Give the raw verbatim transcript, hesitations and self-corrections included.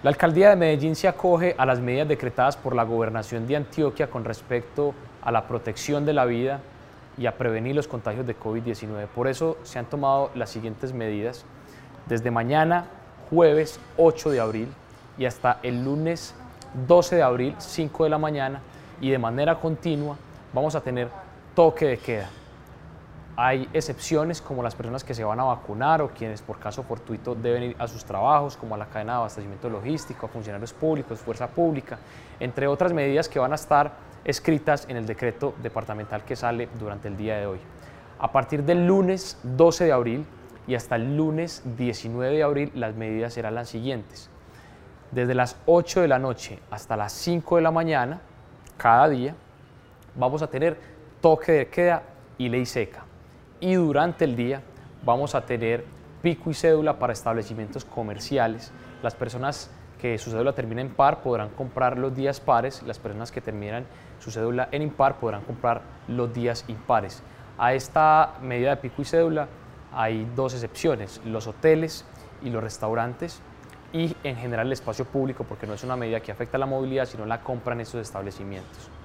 La alcaldía de Medellín se acoge a las medidas decretadas por la gobernación de Antioquia con respecto a la protección de la vida y a prevenir los contagios de COVID diecinueve. Por eso se han tomado las siguientes medidas. Desde mañana, jueves ocho de abril, y hasta el lunes doce de abril, cinco de la mañana, y de manera continua vamos a tener toque de queda. Hay excepciones como las personas que se van a vacunar o quienes por caso fortuito deben ir a sus trabajos, como a la cadena de abastecimiento logístico, a funcionarios públicos, fuerza pública, entre otras medidas que van a estar escritas en el decreto departamental que sale durante el día de hoy. A partir del lunes doce de abril y hasta el lunes diecinueve de abril las medidas serán las siguientes. Desde las ocho de la noche hasta las cinco de la mañana, cada día, vamos a tener toque de queda y ley seca. Y durante el día vamos a tener pico y cédula para establecimientos comerciales. Las personas que su cédula termina en par podrán comprar los días pares, las personas que terminan su cédula en impar podrán comprar los días impares. A esta medida de pico y cédula hay dos excepciones, los hoteles y los restaurantes, y en general el espacio público, porque no es una medida que afecta a la movilidad, sino la compra en esos establecimientos.